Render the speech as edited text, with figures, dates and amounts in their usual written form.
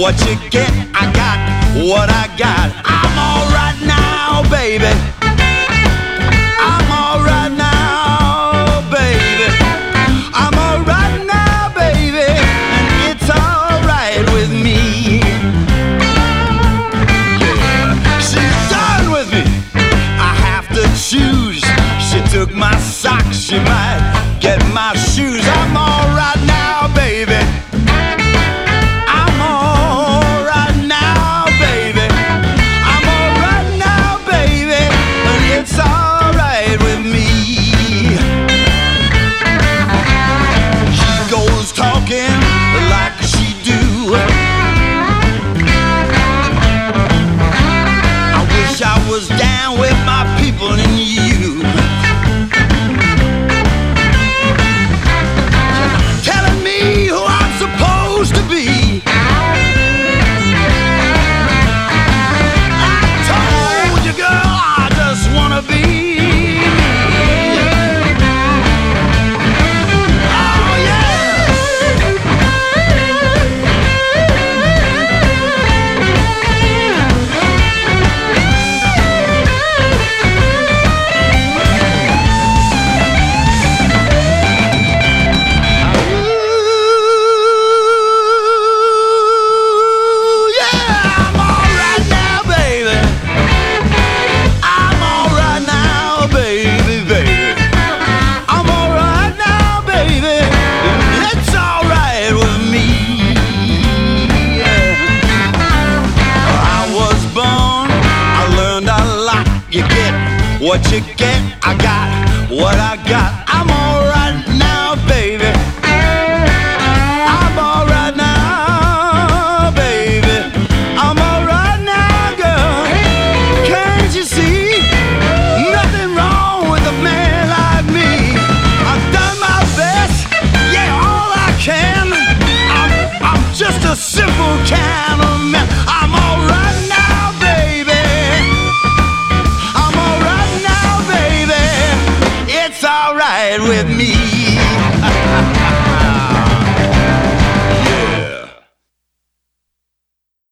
what you get. I got what I got. I'm alright now, baby. I'm alright now, baby. I'm alright now, baby. And it's alright with me. Yeah, she's done with me. I have to choose. She took my socks, she might get my shoes. I'm alright now, baby. I'm alright now, baby. I'm alright now, baby. And it's alright with me. She goes talking like she do. I wish I was down with my people and you. Telling me who I'm supposed to be. I told you, girl, I just wanna be me. Oh yeah. You get what you get. I got what I got. I'm alright now, baby. I'm alright now, baby. I'm alright now, girl. Can't you see? Nothing wrong with a man like me. I've done my best, yeah, all I can. I'm just a simple kind of man. I'm alright now, baby. It's alright with me.